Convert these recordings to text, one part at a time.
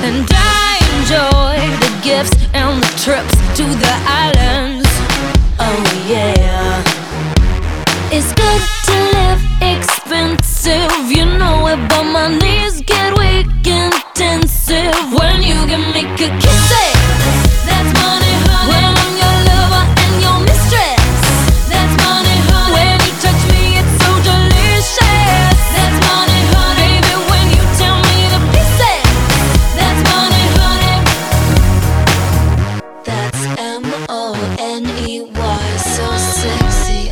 And I enjoy the gifts and the trips to the islands. Oh yeah. It's good to live expensive, you know it, but my knees get weak intensive. When you can make a kiss it, that's money, honey. When I'm your lover and your mistress, that's money, honey. When you touch me, it's so delicious, that's money, honey. Baby, when you tell me to pieces, that's money, honey. That's M-O-N-E-Y, so sexy.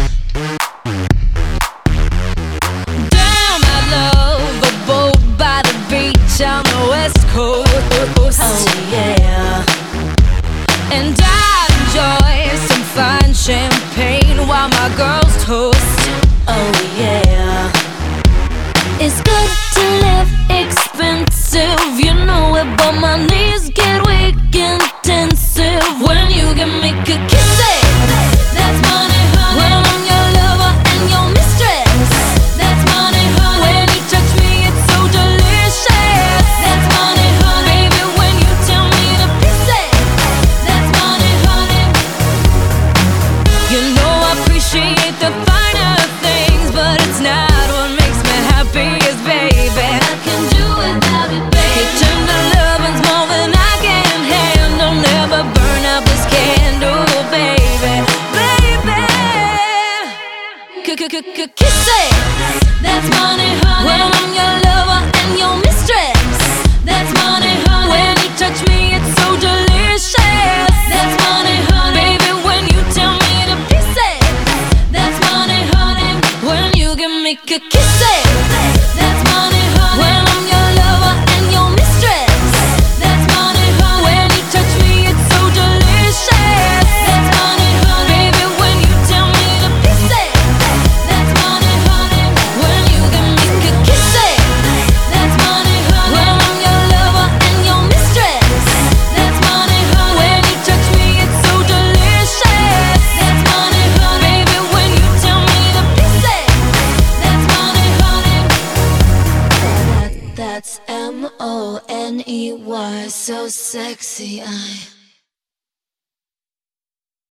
Damn, I love a boat by the beach on the west coast. Oh yeah. And I enjoy some fine champagne while my girls toast. Oh yeah. It's good to live expensive, you know it, but my knees get weak intensive. When you can make a kiss it, that's money, honey. When I'm your lover and your mistress, that's money, honey. When you touch me, it's so delicious, that's money, honey. Baby, when you tell me to pieces, that's money, honey. You know I appreciate the finer things, but it's not what makes me happiest, baby. I can do without it, baby. Your tender loving's more than I can handle. Never burn out this candle, baby, baby. Kiss it, that's money, honey. When I'm your lover and your mistress, that's money, honey. When you touch me, it's so delicious, that's money, honey. Baby, when you tell me to pieces, that's money, honey. When you can make a kiss it, that's money, honey. When I'm your lover and your mistress, that's money, honey. When you touch me, it's so delicious, that's money, honey. Baby, when you tell me to pieces, that's money, honey. When you can make a kiss it, that's money, honey. When I'm your lover and your mistress, that's money, honey. When you touch me, it's so delicious, that's money, honey. Baby, when you tell me to pieces, that's money, honey. That's M-O-N-E-Y, so sexy.